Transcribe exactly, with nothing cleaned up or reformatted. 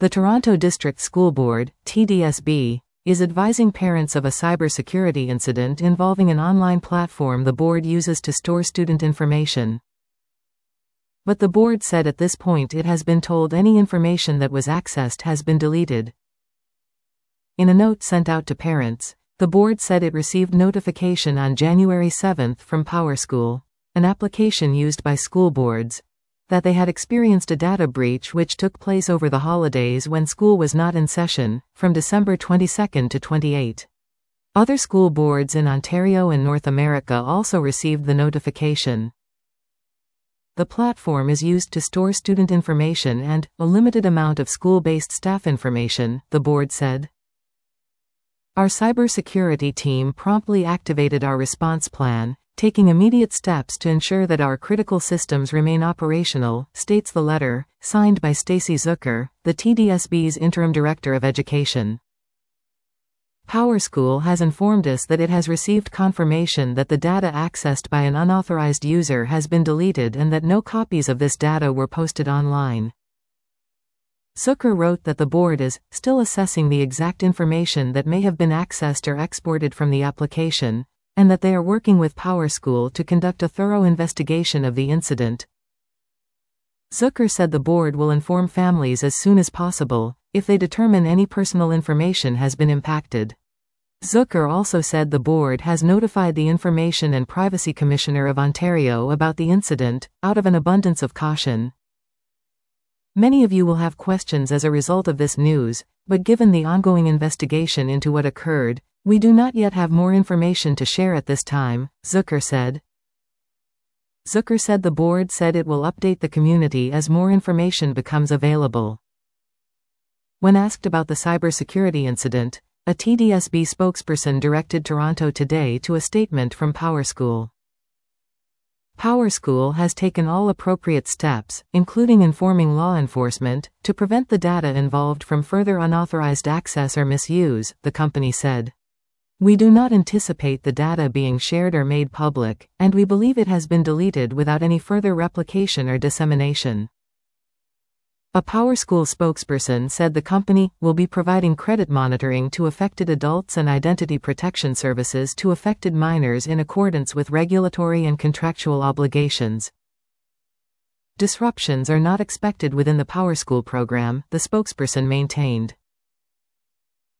The Toronto District School Board, T D S B, is advising parents of a cybersecurity incident involving an online platform the board uses to store student information. But the board said at this point it has been told any information that was accessed has been deleted. In a note sent out to parents, the board said it received notification on January seventh from PowerSchool, an application used by school boards, that they had experienced a data breach which took place over the holidays when school was not in session, from December twenty-second to twenty-eighth. Other school boards in Ontario and North America also received the notification. The platform is used to store student information and a limited amount of school-based staff information, the board said. Our cybersecurity team promptly activated our response plan, taking immediate steps to ensure that our critical systems remain operational, states the letter, signed by Stacey Zucker, the T D S B's Interim Director of Education. PowerSchool has informed us that it has received confirmation that the data accessed by an unauthorized user has been deleted and that no copies of this data were posted online. Zucker wrote that the board is still assessing the exact information that may have been accessed or exported from the application, and that they are working with PowerSchool to conduct a thorough investigation of the incident. Zucker said the board will inform families as soon as possible, if they determine any personal information has been impacted. Zucker also said the board has notified the Information and Privacy Commissioner of Ontario about the incident, out of an abundance of caution. Many of you will have questions as a result of this news, but given the ongoing investigation into what occurred, we do not yet have more information to share at this time, Zucker said. Zucker said the board said it will update the community as more information becomes available. When asked about the cybersecurity incident, a T D S B spokesperson directed Toronto Today to a statement from PowerSchool. PowerSchool has taken all appropriate steps, including informing law enforcement, to prevent the data involved from further unauthorized access or misuse, the company said. We do not anticipate the data being shared or made public, and we believe it has been deleted without any further replication or dissemination. A PowerSchool spokesperson said the company will be providing credit monitoring to affected adults and identity protection services to affected minors in accordance with regulatory and contractual obligations. Disruptions are not expected within the PowerSchool program, the spokesperson maintained.